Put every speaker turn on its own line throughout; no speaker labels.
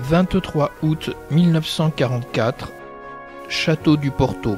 23 août 1944, Château du Porto.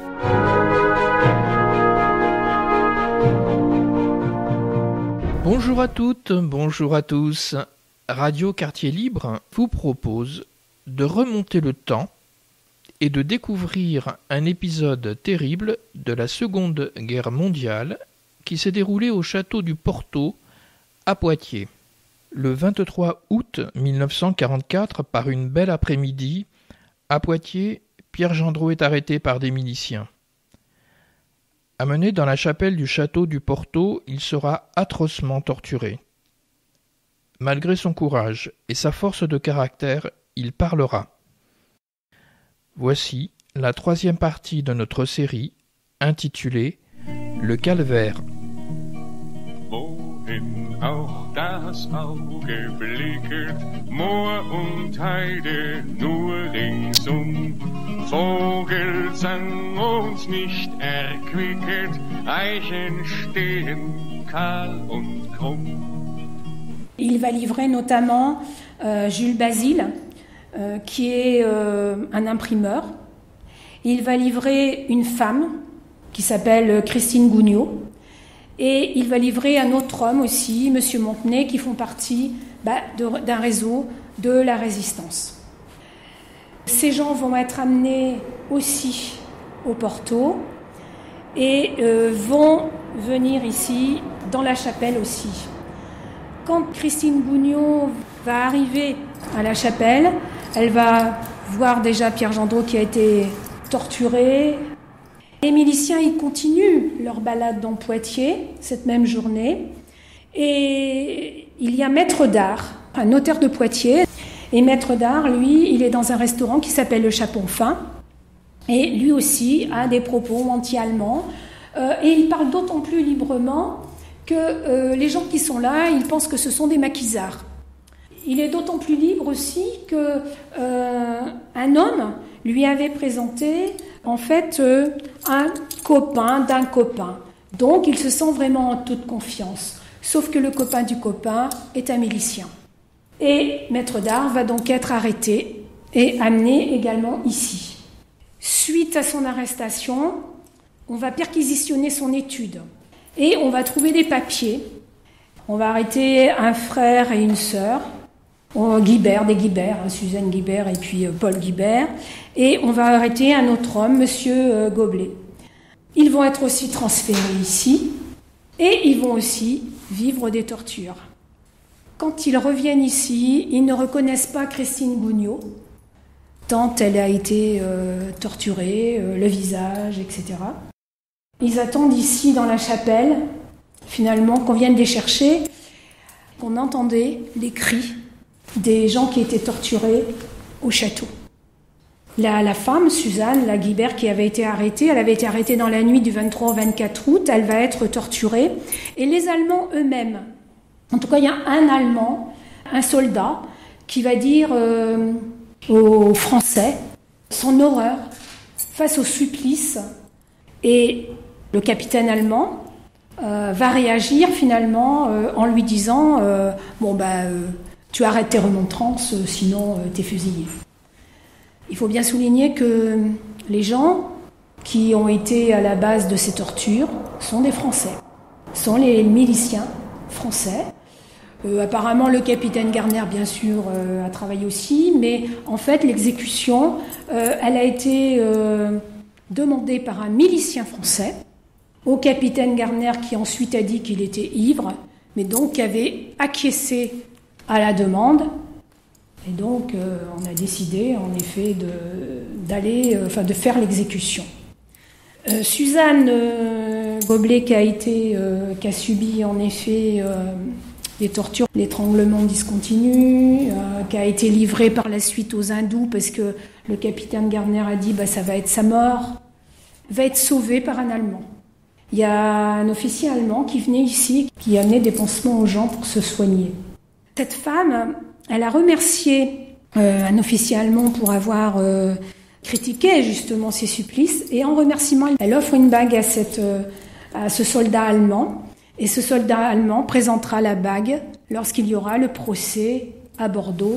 Bonjour à toutes, bonjour à tous. Radio Quartier Libre vous propose de remonter le temps et de découvrir un épisode terrible de la Seconde Guerre mondiale qui s'est déroulé au château du Porto à Poitiers. Le 23 août 1944, par une belle après-midi, à Poitiers, Pierre Gendreau est arrêté par des miliciens. Amené dans la chapelle du château du Porto, il sera atrocement torturé. Malgré son courage et sa force de caractère, il parlera. Voici la troisième partie de notre série, intitulée « Le calvaire ».
Auch das Auge blicket, Moor und Heide nur ringsum. Vogelsang uns nicht erquicket, Eichen stehen kahl und krumm.
Il va livrer notamment Jules Basile, qui est un imprimeur. Il va livrer une femme qui s'appelle Christine Gougnot. Et il va livrer un autre homme aussi, M. Montenay, qui font partie d'un réseau de la résistance. Ces gens vont être amenés aussi au Porto et vont venir ici dans la chapelle aussi. Quand Christine Gougnot va arriver à la chapelle, elle va voir déjà Pierre Gendreau qui a été torturé. Les miliciens, ils continuent leur balade dans Poitiers, cette même journée. Et il y a Maître d'Art, un notaire de Poitiers. Et Maître d'Art, lui, il est dans un restaurant qui s'appelle le Chapon Fin. Et lui aussi a des propos anti-allemands. Et il parle d'autant plus librement que les gens qui sont là, ils pensent que ce sont des maquisards. Il est d'autant plus libre aussi qu'un homme lui avait présenté en fait un copain d'un copain. Donc il se sent vraiment en toute confiance. Sauf que le copain du copain est un milicien. Et Maître d'Art va donc être arrêté et amené également ici. Suite à son arrestation, on va perquisitionner son étude. Et on va trouver des papiers. On va arrêter un frère et une sœur. Guibert, des Guibert, Suzanne Guibert et puis Paul Guibert. Et on va arrêter un autre homme, Monsieur Goblet. Ils vont être aussi transférés ici et ils vont aussi vivre des tortures. Quand ils reviennent ici, ils ne reconnaissent pas Christine Gougnot, tant elle a été torturée, le visage, etc. Ils attendent ici dans la chapelle, finalement, qu'on vienne les chercher, qu'on entendait les cris des gens qui étaient torturés au château. La femme, Suzanne, la Guibert, qui avait été arrêtée, elle avait été arrêtée dans la nuit du 23 au 24 août, elle va être torturée. Et les Allemands eux-mêmes, en tout cas il y a un Allemand, un soldat, qui va dire aux Français son horreur face au supplice. Et le capitaine allemand va réagir finalement en lui disant tu arrêtes tes remontrances, sinon t'es fusillé. Il faut bien souligner que les gens qui ont été à la base de ces tortures sont des Français, sont les miliciens français. Apparemment, le capitaine Garner, bien sûr, a travaillé aussi, mais en fait, l'exécution, elle a été demandée par un milicien français au capitaine Garner qui ensuite a dit qu'il était ivre, mais donc qui avait acquiescé à la demande. Et donc, on a décidé, en effet, de faire l'exécution. Suzanne Goblet, qui a subi, en effet, des tortures, l'étranglement discontinu, qui a été livrée par la suite aux hindous, parce que le capitaine Garner a dit ça va être sa mort, va être sauvée par un Allemand. Il y a un officier allemand qui venait ici, qui amenait des pansements aux gens pour se soigner. Cette femme, elle a remercié un officier allemand pour avoir critiqué justement ces supplices, et en remerciement, elle offre une bague à ce soldat allemand, et ce soldat allemand présentera la bague lorsqu'il y aura le procès à Bordeaux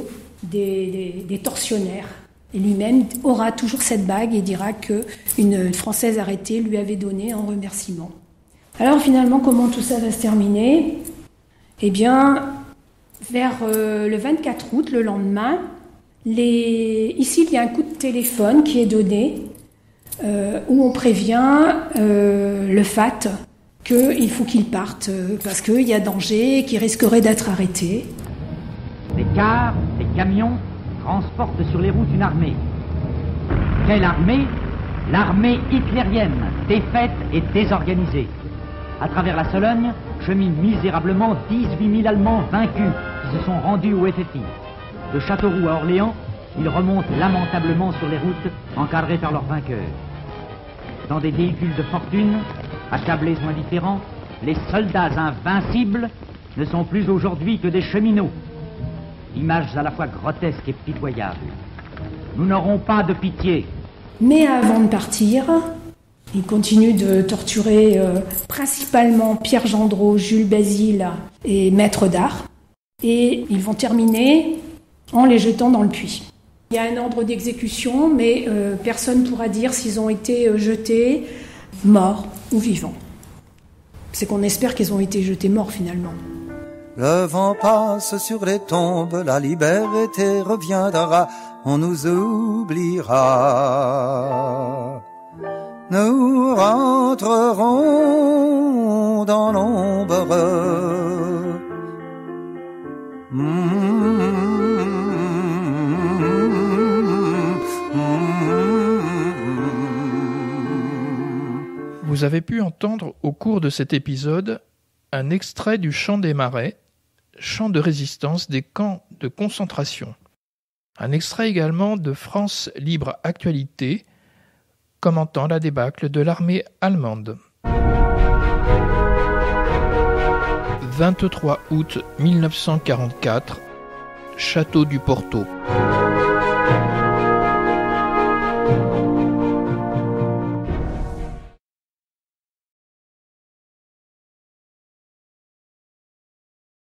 des tortionnaires. Et lui-même aura toujours cette bague et dira qu'une Française arrêtée lui avait donné en remerciement. Alors finalement, comment tout ça va se terminer ? Eh bien, vers le 24 août, le lendemain, ici il y a un coup de téléphone qui est donné où on prévient le FAT qu'il faut qu'il parte parce qu'il y a danger et qu'il risquerait d'être arrêté.
Des cars, des camions transportent sur les routes une armée. Quelle armée ? L'armée hitlérienne, défaite et désorganisée. À travers la Sologne, cheminent misérablement 18 000 Allemands vaincus qui se sont rendus au FFI. De Châteauroux à Orléans, ils remontent lamentablement sur les routes, encadrés par leurs vainqueurs. Dans des véhicules de fortune, attablés ou indifférents, les soldats invincibles ne sont plus aujourd'hui que des cheminots. Images à la fois grotesques et pitoyables. Nous n'aurons pas de pitié.
Mais avant de partir, ils continuent de torturer principalement Pierre Gendreau, Jules Basile et Maître d'Art. Et ils vont terminer en les jetant dans le puits. Il y a un ordre d'exécution, mais personne ne pourra dire s'ils ont été jetés morts ou vivants. C'est qu'on espère qu'ils ont été jetés morts finalement.
Le vent passe sur les tombes, la liberté reviendra, on nous oubliera. Nous rentrerons dans l'ombre.
Vous avez pu entendre au cours de cet épisode un extrait du Chant des Marais, chant de résistance des camps de concentration. Un extrait également de France Libre Actualité, commentant la débâcle de l'armée allemande. 23 août 1944, Château du Porto.